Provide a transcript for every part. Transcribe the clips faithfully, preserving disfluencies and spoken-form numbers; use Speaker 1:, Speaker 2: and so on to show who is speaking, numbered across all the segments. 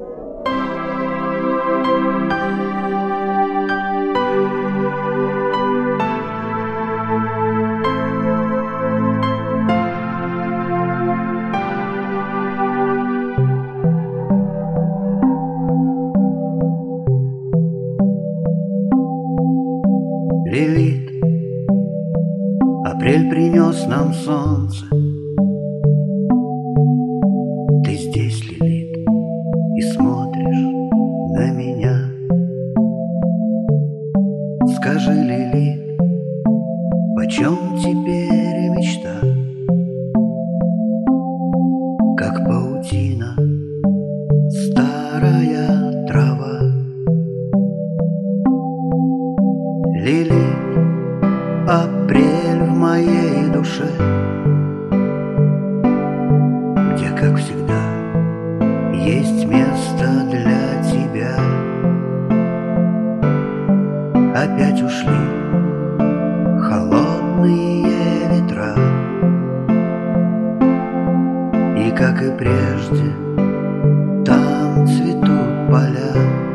Speaker 1: Лилит, апрель принес нам солнце. Ты здесь, Лилит, и смотришь на меня. Скажи, Лилит, почем теперь мечта? Как паутина, старая трава. Лилит, апрель в моей душе, где, как всегда, есть место для тебя. Опять ушли холодные ветра, и, как и прежде, там цветут поля.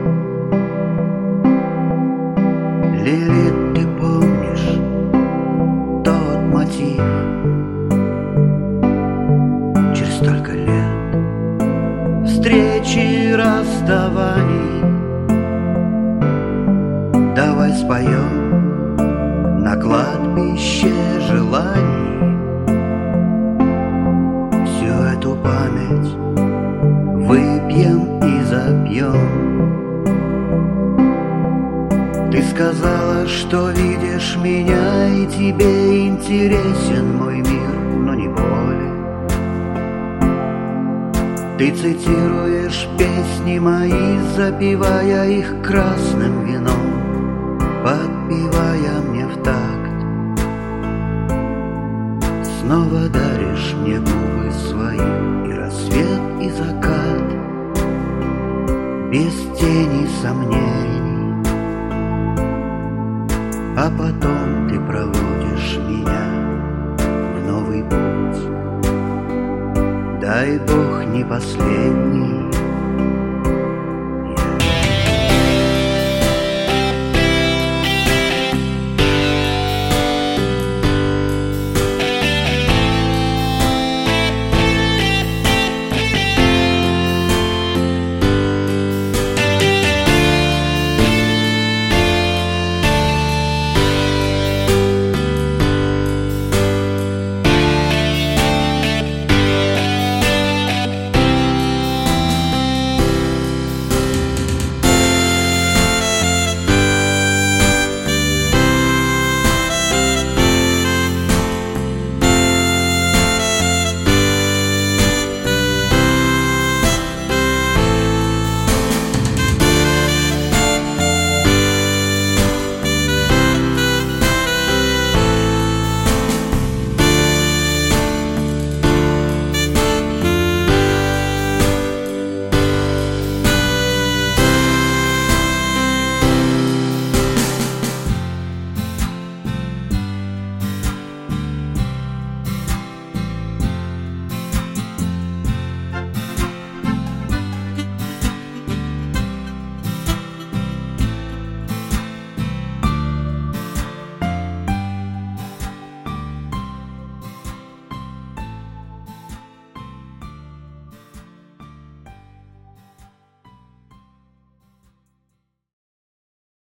Speaker 1: Лилит, ты помнишь тот мотив? Через столько лет встречи и расставаний. Давай споем на кладбище желаний всю эту память выпьем и запьем. Ты сказала, что видишь меня, и тебе интересен мой мир, но не более. Ты цитируешь песни мои, запивая их красным вином, подпевая мне в такт. Снова даришь мне губы свои, и рассвет, и закат, без тени сомнений. А потом ты проводишь меня в новый путь. Дай Бог, не последний.